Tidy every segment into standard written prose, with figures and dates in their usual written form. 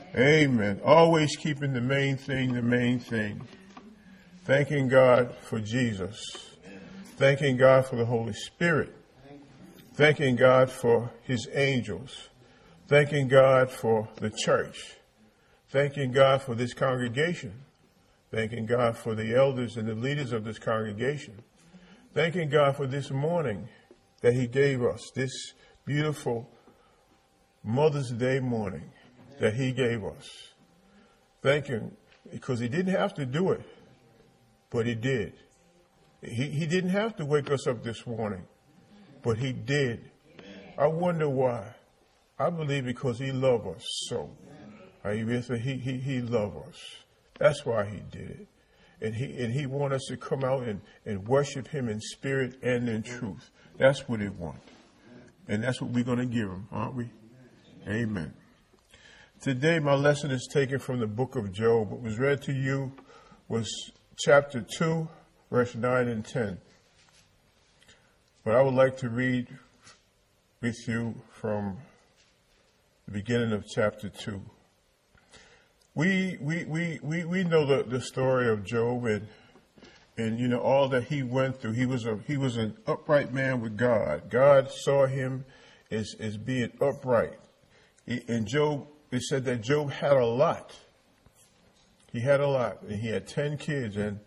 Amen. Always keeping the main thing the main thing. Thanking God for Jesus. Thanking God for the Holy Spirit. Thanking God for his angels. Thanking God for the church. Thanking God for this congregation. Thanking God for the elders and the leaders of this congregation. Thanking God for this morning that he gave us, this beautiful Mother's Day morning that he gave us. Thank him, because he didn't have to do it, but he did. He didn't have to wake us up this morning, but he did. I wonder why. I believe because he loved us so. He loved us. That's why he did it. And he wants us to come out and worship him in spirit and in truth. That's what he wants. And that's what we're going to give him, aren't we? Amen. Today, my lesson is taken from the book of Job. What was read to you was chapter 2, verse 9 and 10. But I would like to read with you from the beginning of chapter 2. We know the story of Job and you know all that he went through. He was an upright man with God. God saw him as being upright. And Job, it said that Job had a lot. He had a lot, and he had 10 kids. And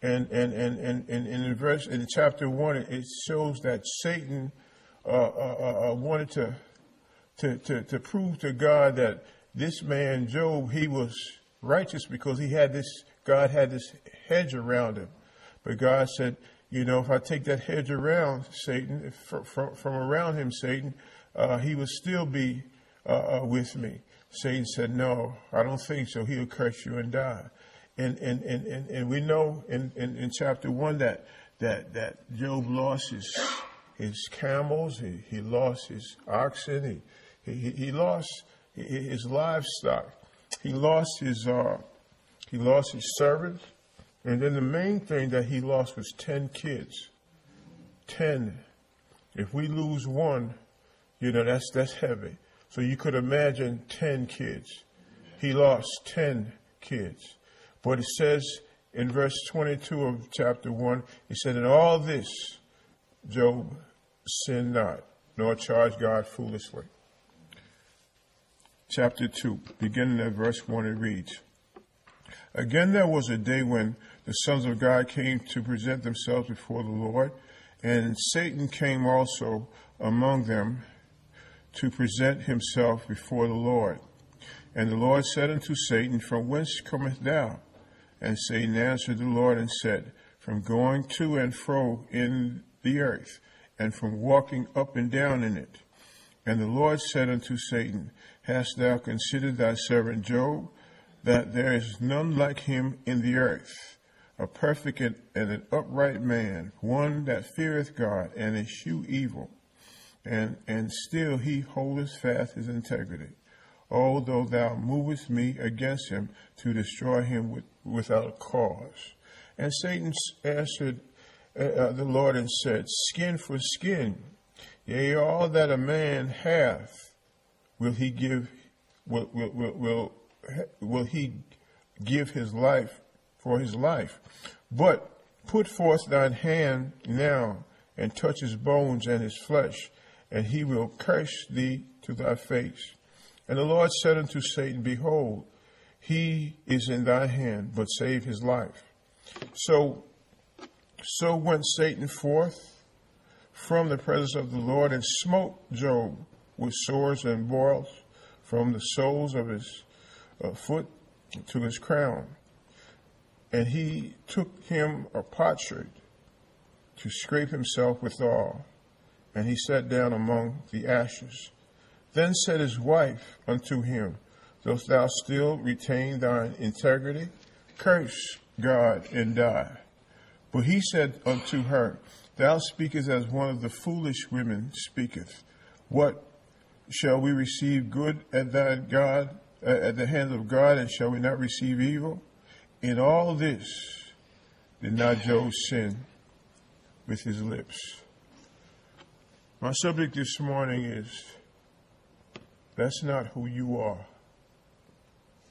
in chapter 1, it shows that Satan wanted to prove to God that this man Job, he was righteous because God had this hedge around him. But God said, you know, if I take that hedge around Satan, from around him, Satan, he would still be with me. Satan said, no, I don't think so. He'll curse you and die. And we know in chapter 1 that Job lost his camels, he lost his oxen, he lost his livestock, he lost his servants, and then the main thing that he lost was 10 kids. 10. If we lose one, you know, that's heavy. So you could imagine 10 kids. He lost 10 kids. But it says in verse 22 of chapter 1, it said, in all this, Job sinned not, nor charged God foolishly. Chapter 2, beginning at verse 1, it reads, again there was a day when the sons of God came to present themselves before the Lord, and Satan came also among them to present himself before the Lord. And the Lord said unto Satan, from whence comest thou? And Satan answered the Lord and said, from going to and fro in the earth, and from walking up and down in it. And the Lord said unto Satan, hast thou considered thy servant Job, that there is none like him in the earth, a perfect and an upright man, one that feareth God, and eschew evil. And still he holdeth fast his integrity, although thou movest me against him to destroy him without cause. And Satan answered the Lord and said, skin for skin, yea, all that a man hath will he give his life for his life. But put forth thine hand now, and touch his bones and his flesh, and he will curse thee to thy face. And the Lord said unto Satan, behold, he is in thy hand, but save his life. So went Satan forth from the presence of the Lord, and smote Job with sores and boils from the soles of his foot to his crown. And he took him a potsherd to scrape himself withal, and he sat down among the ashes. Then said his wife unto him, dost thou still retain thine integrity? Curse God and die. But he said unto her, thou speakest as one of the foolish women speaketh. What, shall we receive good at the hand of God, and shall we not receive evil? In all this did not Job sin with his lips. My subject this morning is, that's not who you are.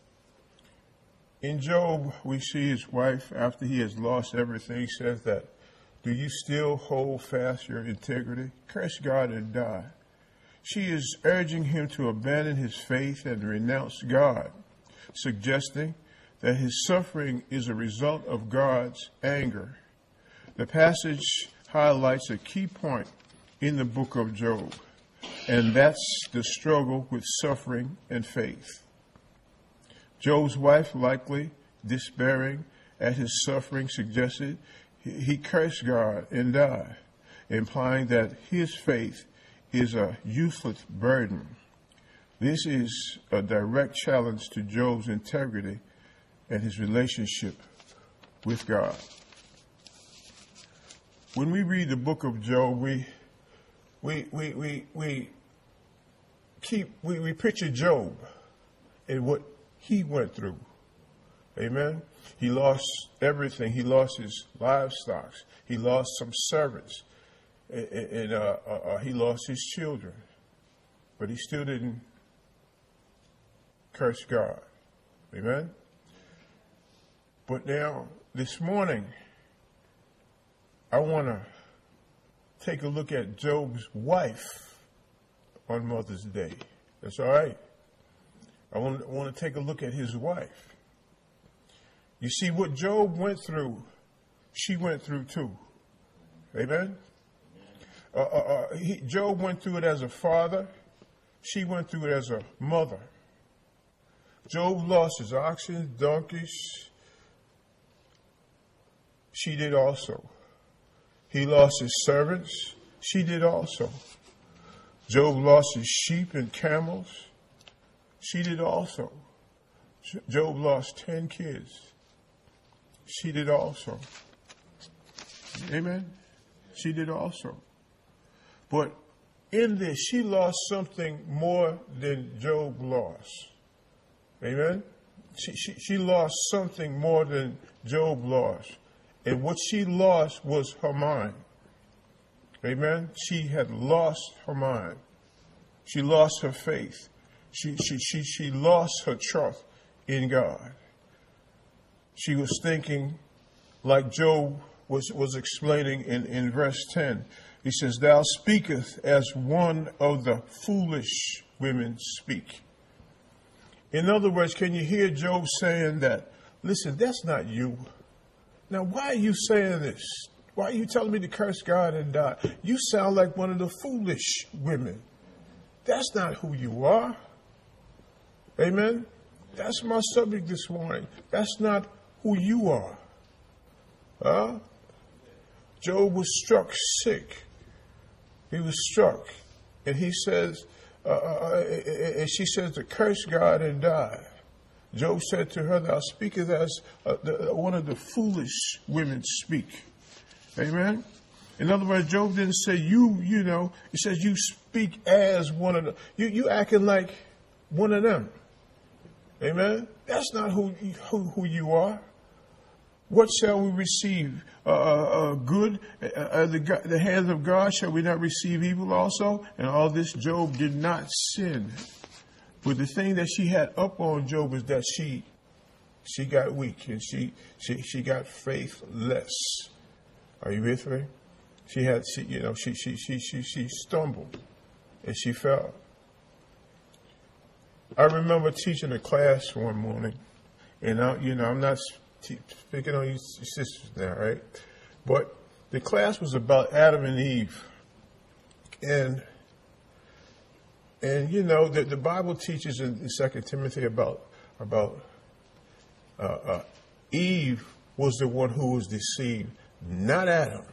In Job, we see his wife, after he has lost everything, says that, do you still hold fast your integrity? Curse God and die. She is urging him to abandon his faith and renounce God, suggesting that his suffering is a result of God's anger. The passage highlights a key point in the book of Job, and that's the struggle with suffering and faith. Job's wife, likely despairing at his suffering, suggested he curse God and die, implying that his faith is a useless burden. This is a direct challenge to Job's integrity and his relationship with God. When we read the book of Job, we picture Job and what he went through. Amen. He lost everything. He lost his livestock. He lost some servants, and he lost his children. But he still didn't curse God. Amen. But now, this morning, I want to take a look at Job's wife on Mother's Day. That's all right. I want to take a look at his wife. You see, what Job went through, she went through too. Amen? Job went through it as a father. She went through it as a mother. Job lost his oxen, donkeys. She did also. He lost his servants. She did also. Job lost his sheep and camels. She did also. Job lost 10 kids. She did also. Amen? She did also. But in this, she lost something more than Job lost. Amen? She lost something more than Job lost. And what she lost was her mind. Amen? She had lost her mind. She lost her faith. She lost her trust in God. She was thinking, like Job was explaining in verse 10. He says, thou speakest as one of the foolish women speak. In other words, can you hear Job saying that, listen, that's not you. Now, why are you saying this? Why are you telling me to curse God and die? You sound like one of the foolish women. That's not who you are. Amen? That's my subject this morning. That's not who you are. Job was struck sick. He was struck. And he says, and she says to curse God and die. Job said to her, thou speakest as one of the foolish women speak. Amen? In other words, Job didn't say you know. He says you speak as one of them. You acting like one of them. Amen? That's not who you are. What shall we receive? Good? The hands of God, shall we not receive evil also? And all this, Job did not sin. But the thing that she had up on Job is that she got weak and she got faithless. Are you with me? She stumbled and she fell. I remember teaching a class one morning, and I'm not speaking on you sisters now, right? But the class was about Adam and Eve, and the Bible teaches in 2 Timothy about Eve was the one who was deceived, not Adam.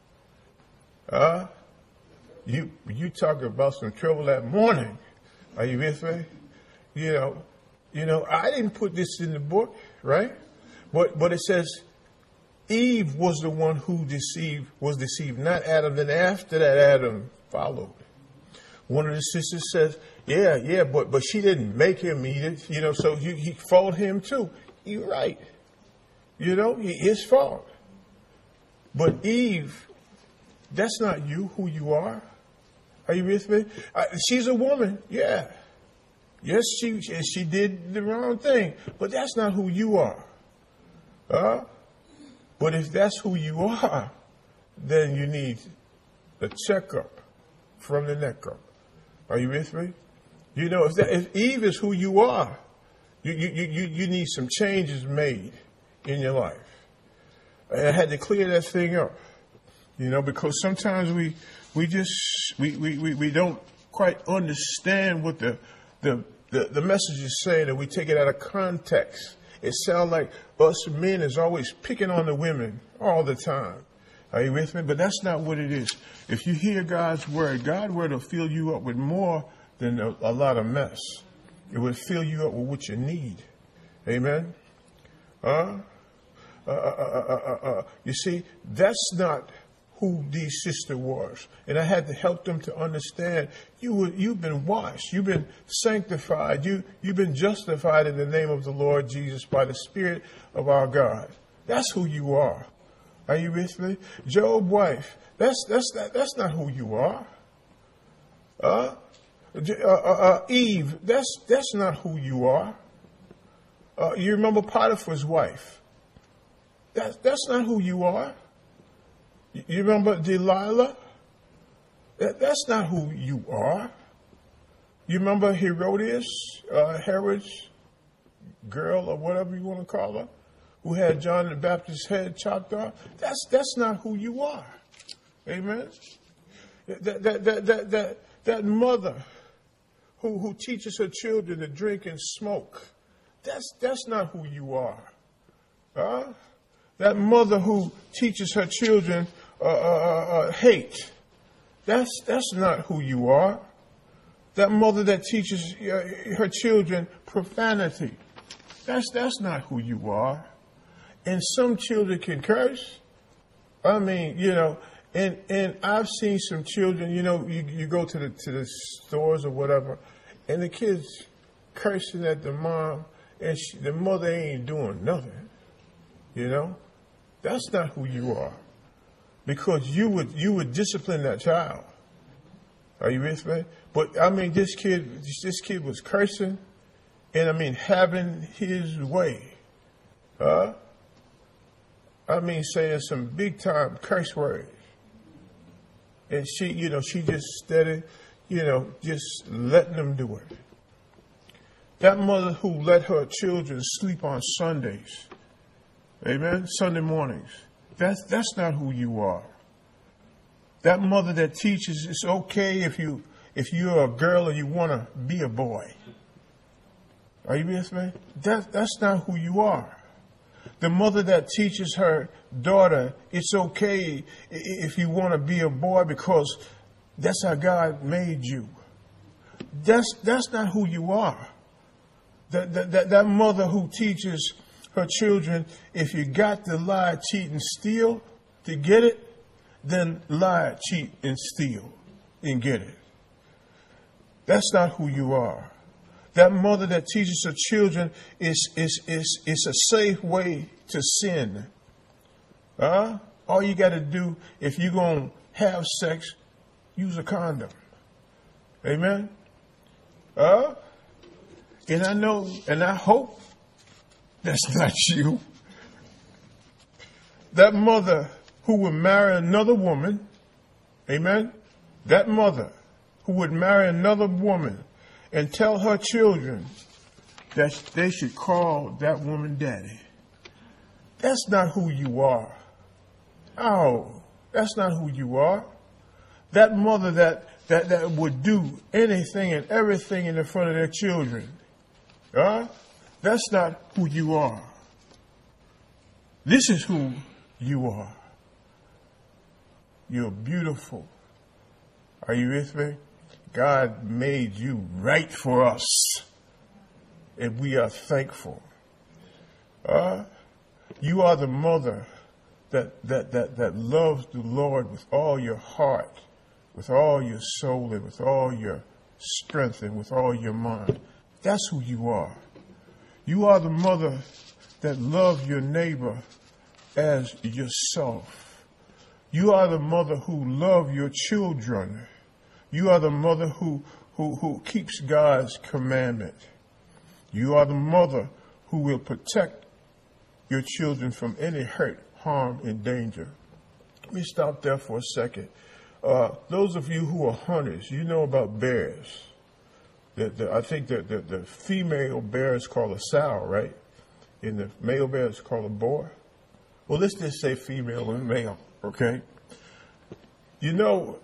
You talk about some trouble that morning. Are you with me? I didn't put this in the book, right? But it says Eve was the one who was deceived, not Adam. Then after that, Adam followed. One of the sisters says, yeah, but she didn't make him eat it, so he fault him too. You're right. His fault. But Eve, that's not you, who you are. Are you with me? She's a woman, yeah. Yes, she did the wrong thing, but that's not who you are. But if that's who you are, then you need a checkup from the neck up. Are you with me? You know, if Eve is who you are, you need some changes made in your life. And I had to clear that thing up, you know, because sometimes we don't quite understand what the message is saying, and we take it out of context. It sounds like us men is always picking on the women all the time. Are you with me? But that's not what it is. If you hear God's word will fill you up with more than a lot of mess. It will fill you up with what you need. Amen? You see, that's not who these sisters was. And I had to help them to understand you've been washed, you've been sanctified, you've been justified in the name of the Lord Jesus by the Spirit of our God. That's who you are. Are you with me? Job's wife, that's not who you are. Eve, that's not who you are. You remember Potiphar's wife? That's not who you are. You remember Delilah? That's not who you are. You remember Herodias, Herod's girl or whatever you want to call her, who had John the Baptist's head chopped off? That's not who you are. Amen. That mother who teaches her children to drink and smoke, that's not who you are. That mother who teaches her children hate, that's not who you are. That mother that teaches her children profanity, that's not who you are. And some children can curse. I mean, you know, and I've seen some children, you know, you go to the stores or whatever, and the kids cursing at the mom, and the mother ain't doing nothing. You know, that's not who you are, because you would discipline that child. Are you with me? But I mean, this kid was cursing, and I mean having his way. I mean, saying some big time curse words, and she just steady, just letting them do it. That mother who let her children sleep on Sundays, amen, Sunday mornings, that's not who you are. That mother that teaches it's okay if you're a girl and you want to be a boy. Are you with me? That's not who you are. The mother that teaches her daughter it's okay if you want to be a boy because that's how God made you. That's not who you are. That mother who teaches her children if you got to lie, cheat, and steal to get it, then lie, cheat, and steal and get it. That's not who you are. That mother that teaches her children is a safe way to sin. All you got to do if you're going to have sex, use a condom. Amen? And I know, and I hope that's not you. That mother who would marry another woman, amen? That mother who would marry another woman and tell her children that they should call that woman daddy. That's not who you are. Oh, that's not who you are. That mother that would do anything and everything in the front of their children. That's not who you are. This is who you are. You're beautiful. Are you with me? God made you right for us, and we are thankful. You are the mother that loves the Lord with all your heart, with all your soul, and with all your strength, and with all your mind. That's who you are. You are the mother that loves your neighbor as yourself. You are the mother who loves your children. You are the mother who who keeps God's commandment. You are the mother who will protect your children from any hurt, harm, and danger. Let me stop there for a second. Those of you who are hunters, you know about bears. I think the female bear is called a sow, right? And the male bear is called a boar. Well, let's just say female and male, okay? You know,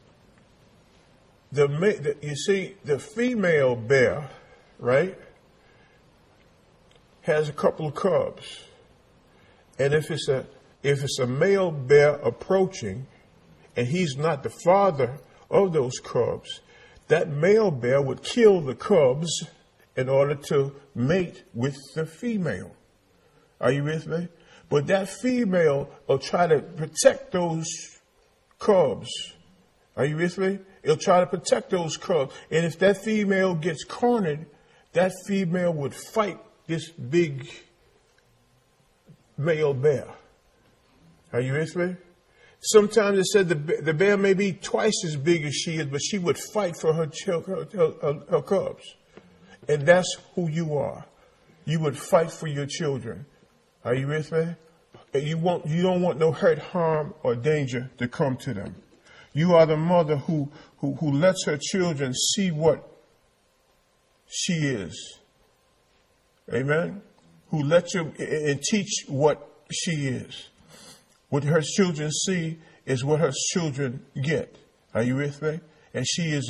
you see, the female bear, right, has a couple of cubs. And if it's a male bear approaching, and he's not the father of those cubs, that male bear would kill the cubs in order to mate with the female. Are you with me? But that female will try to protect those cubs. Are you with me? It'll try to protect those cubs. And if that female gets cornered, that female would fight this big male bear. Are you with me? Sometimes it said the bear may be twice as big as she is, but she would fight for her cubs. And that's who you are. You would fight for your children. Are you with me? You don't want no hurt, harm, or danger to come to them. You are the mother who lets her children see what she is. Amen? Who lets you and teach what she is. What her children see is what her children get. Are you with me? And she is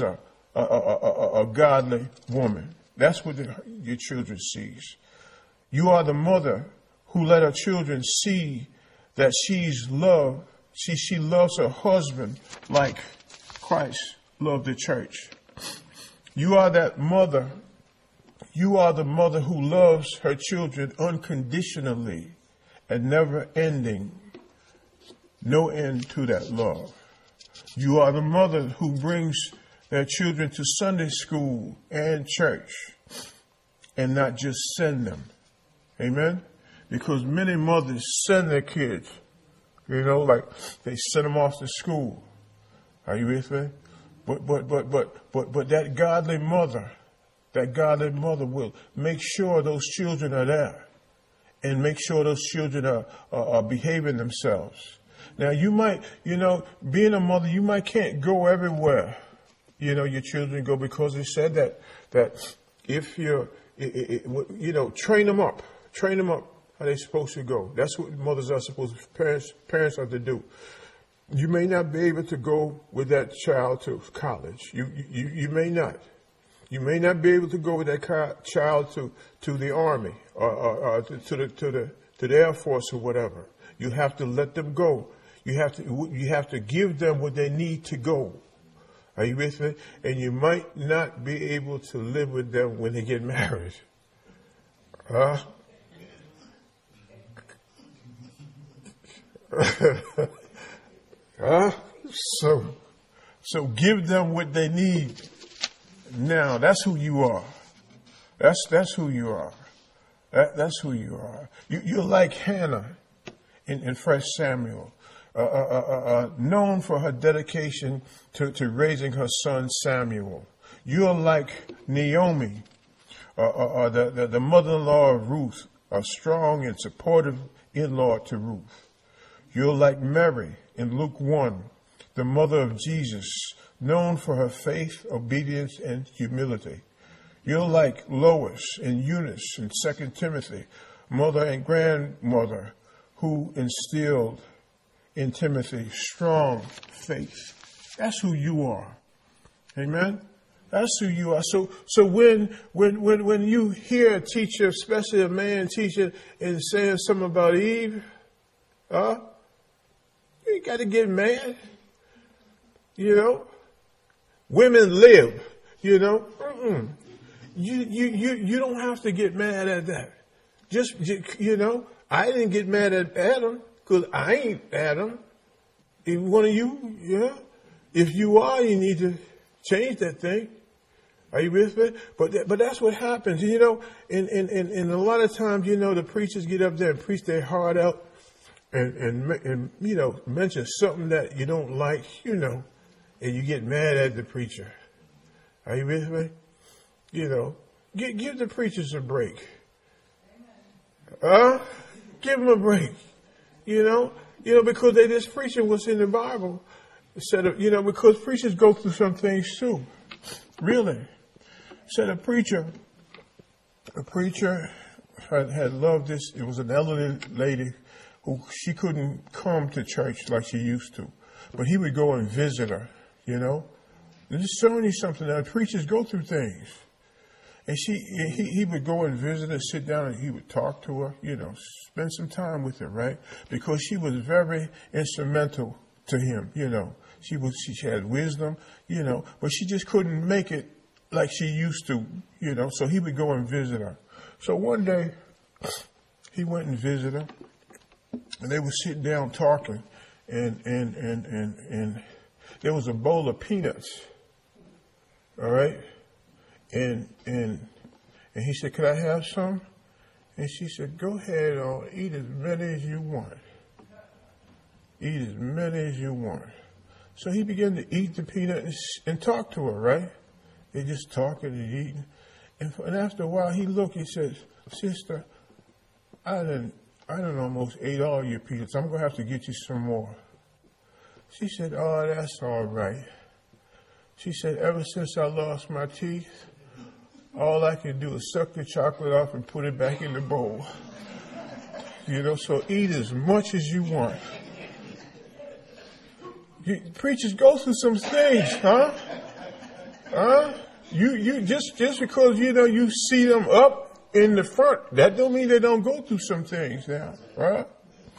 a godly woman. That's what your children sees. You are the mother who let her children see that she's loved. She loves her husband like Christ loved the church. You are that mother. You are the mother who loves her children unconditionally and never ending. No end to that love. You are the mother who brings their children to Sunday school and church and not just send them. Amen? Because many mothers send their kids, like they send them off to school. Are you with me? But that godly mother will make sure those children are there and make sure those children are behaving themselves. Now you might, being a mother, you might can't go everywhere, your children go, because it said that if you're, train them up how they're supposed to go. That's what mothers are supposed to, parents are to do. You may not be able to go with that child to college. You may not. You may not be able to go with that child to the Army or to the Air Force or whatever. You have to let them go. You have to give them what they need to go. Are you with me? And you might not be able to live with them when they get married. So give them what they need. Now, that's who you are. That's who you are. That's who you are. You're like Hannah in 1 Samuel, known for her dedication to raising her son Samuel. You're like Naomi, the mother-in-law of Ruth, a strong and supportive in-law to Ruth. You're like Mary in Luke 1, the mother of Jesus, known for her faith, obedience, and humility. You're like Lois and Eunice in 2 Timothy, mother and grandmother, who instilled in Timothy strong faith. That's who you are. Amen? That's who you are. So when you hear a teacher, especially a man teacher, and saying something about Eve, you ain't got to get mad. Women live, You don't have to get mad at that. I didn't get mad at Adam because I ain't Adam. If one of you, if you are, you need to change that thing. Are you with me? But that's what happens, and a lot of times, the preachers get up there and preach their heart out and mention something that you don't like, and you get mad at the preacher. Are you with me? You know, give the preachers a break. Give them a break. You know, because they just preaching what's in the Bible instead of, because preachers go through some things too. Really. Said a preacher had loved this. It was an elderly lady who she couldn't come to church like she used to, but he would go and visit her, And just showing you something that preachers go through things. And he would go and visit her, sit down, and he would talk to her, spend some time with her, right? Because she was very instrumental to him, She had wisdom, but she just couldn't make it like she used to, So he would go and visit her. So one day, he went and visited her, and they were sitting down talking, and there was a bowl of peanuts, all right? And he said, "Could I have some?" And she said, "Go ahead, eat as many as you want. Eat as many as you want." So he began to eat the peanut and talk to her, right? They just talking and eating. And after a while, he looked, he said, "Sister, I done almost ate all your peanuts. I'm going to have to get you some more." She said, "Oh, that's all right." She said, "Ever since I lost my teeth, all I can do is suck the chocolate off and put it back in the bowl. So eat as much as you want." Preachers go through some things, huh? You just because, you see them up in the front, that don't mean they don't go through some things now, right?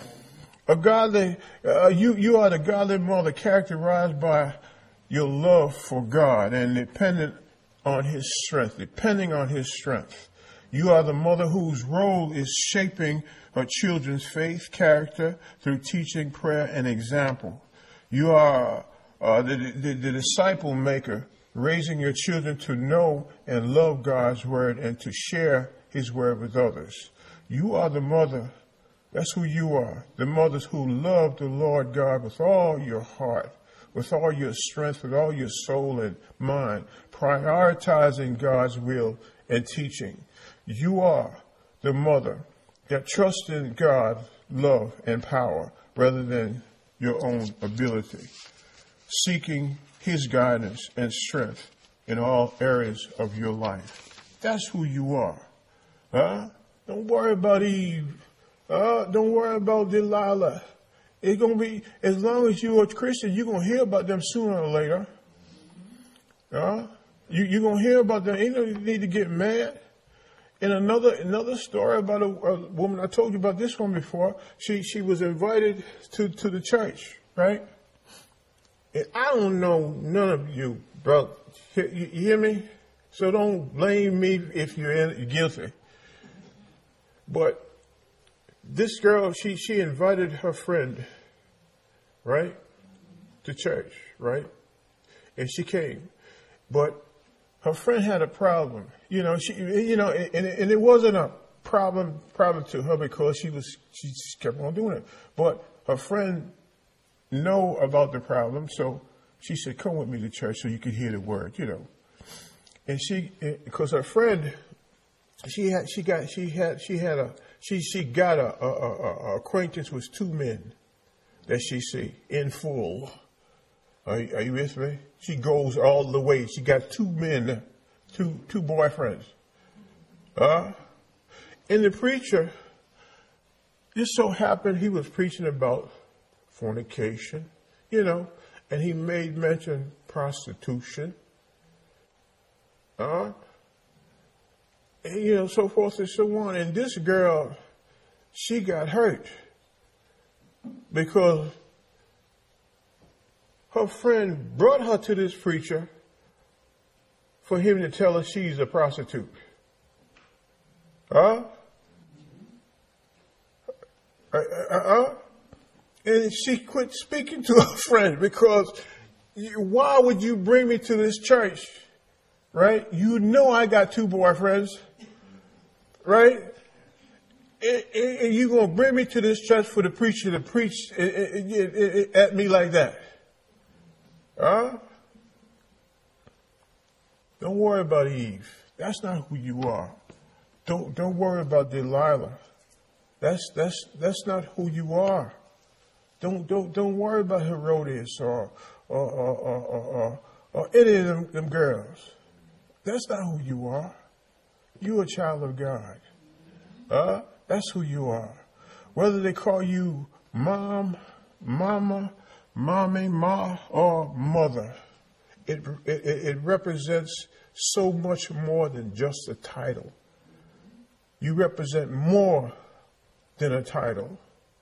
You are the godly mother characterized by your love for God and depending on His strength. You are the mother whose role is shaping her children's faith, character through teaching, prayer, and example. You are the disciple maker, raising your children to know and love God's word and to share His word with others. You are the mother. That's who you are. The mothers who love the Lord God with all your heart, with all your strength, with all your soul and mind, prioritizing God's will and teaching. You are the mother that trusts in God's love and power rather than your own ability, seeking His guidance and strength in all areas of your life. That's who you are. Don't worry about Eve. Don't worry about Delilah. It's going to be, as long as you're a Christian, you're going to hear about them sooner or later. You're going to hear about them. Ain't no need to get mad. And another story about a woman, I told you about this one before. She was invited to the church, right? And I don't know none of you, bro. You hear me? So don't blame me if you're guilty. But this girl, she invited her friend, right, to church, right? And she came. But her friend had a problem. And it wasn't a problem to her because she just kept on doing it. But her friend know about the problem, so she said, "Come with me to church so you can hear the word," And because her friend, she got a acquaintance with two men that she see in full. Are you with me? She goes all the way. She got two men, two boyfriends. And the preacher, just so happened he was preaching about fornication, and he made mention prostitution. And, so forth and so on. And this girl, she got hurt because her friend brought her to this preacher for him to tell her she's a prostitute. And she quit speaking to her friend because why would you bring me to this church? Right? I got two boyfriends. Right? And you going to bring me to this church for the preacher to preach at me like that? Don't worry about Eve. That's not who you are. Don't worry about Delilah. That's not who you are. Don't worry about Herodias or any of them girls. That's not who you are. You're a child of God. That's who you are. Whether they call you mom, mama, mommy, ma, or mother, it represents so much more than just a title. You represent more than a title.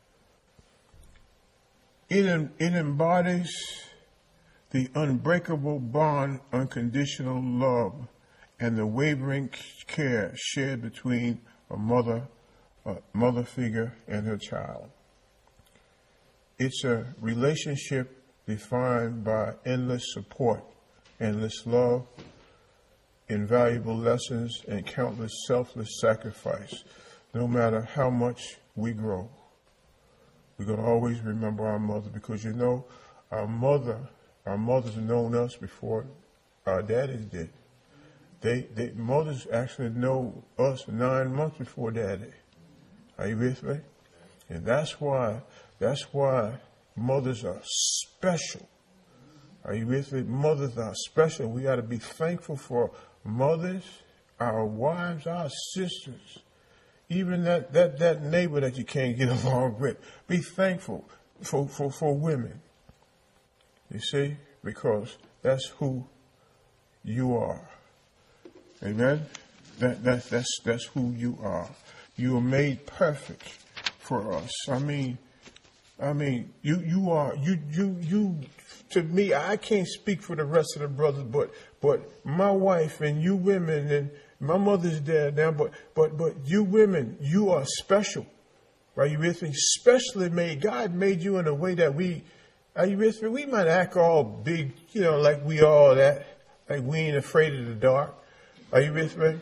It embodies the unbreakable bond, unconditional love, and the wavering care shared between a mother figure and her child. It's a relationship defined by endless support, endless love, invaluable lessons, and countless selfless sacrifice. No matter how much we grow, we're going to always remember our mother, because our mothers known us before our daddies did. Mothers actually know us 9 months before daddy. Are you with me? And that's why mothers are special. Are you with me? Mothers are special. We ought to be thankful for mothers, our wives, our sisters, even that neighbor that you can't get along with. Be thankful for women. You see? Because that's who you are. Amen? That's who you are. You are made perfect for us. I mean, you are, to me, I can't speak for the rest of the brothers, but my wife and you women, and my mother's dead now, but you women, you are special. Are you with me? Specially made. God made you in a way that are you with me? We might act all big, like we all that, like we ain't afraid of the dark. Are you with me?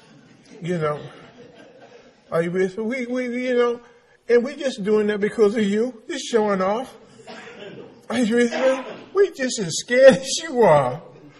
Are you with me? We and we just doing that because of you. Just showing off. Are you with me? We just as scared as you are.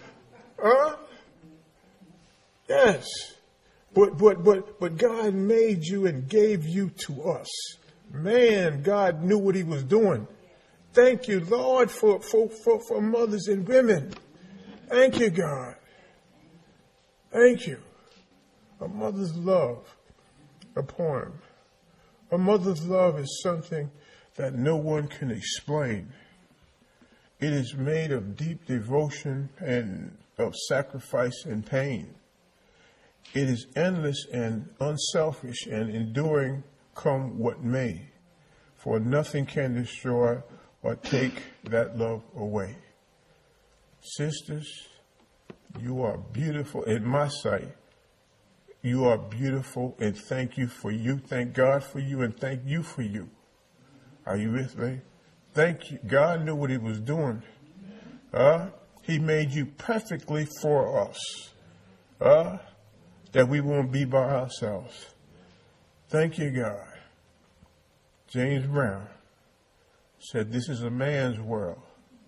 Yes. But God made you and gave you to us. Man, God knew what he was doing. Thank you, Lord, for mothers and women. Thank you, God. Thank you. A mother's love. A poem. A mother's love is something that no one can explain. It is made of deep devotion and of sacrifice and pain. It is endless and unselfish and enduring, come what may. For nothing can destroy or take that love away. Sisters, you are beautiful in my sight. You are beautiful, and thank you for you. Thank God for you, and thank you for you. Are you with me? Thank you. God knew what he was doing. He made you perfectly for us. That we won't be by ourselves. Thank you, God. James Brown said, this is a man's world.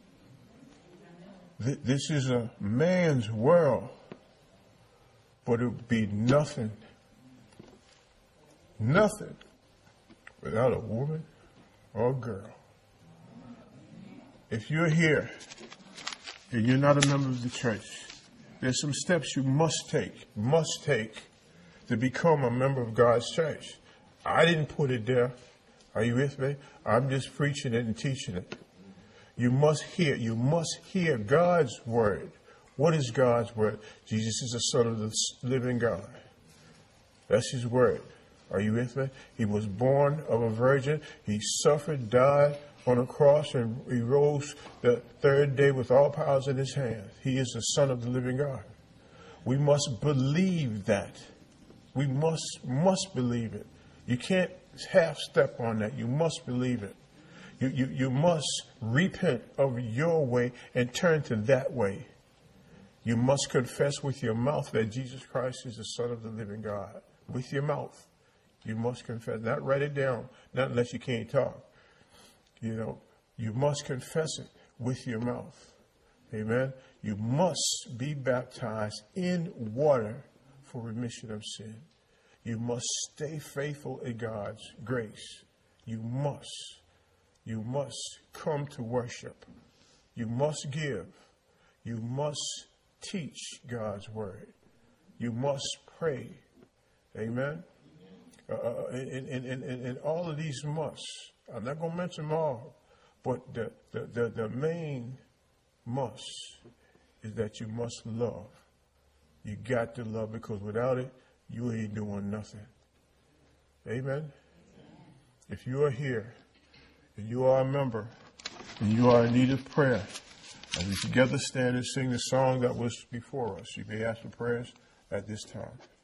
This is a man's world. But it would be nothing without a woman or a girl. If you're here and you're not a member of the church, there's some steps you must take to become a member of God's church. I didn't put it there. Are you with me? I'm just preaching it and teaching it. You must hear God's word. What is God's word? Jesus is the Son of the living God. That's his word. Are you with me? He was born of a virgin. He suffered, died on a cross, and he rose the third day with all powers in his hand. He is the Son of the living God. We must believe that. We must believe it. You can't half step on that. You must believe it. You must repent of your way and turn to that way. You must confess with your mouth that Jesus Christ is the Son of the living God. With your mouth. You must confess. Not write it down. Not unless you can't talk. You must confess it with your mouth. Amen. You must be baptized in water for remission of sin. You must stay faithful in God's grace. You must. You must come to worship. You must give. You must teach God's word. You must pray. Amen. And all of these musts. I'm not going to mention them all, but the main must is that you must love. You got to love, because without it, you ain't doing nothing. Amen. If you are here and you are a member and you are in need of prayer, and we together stand and sing the song that was before us, you may ask for prayers at this time.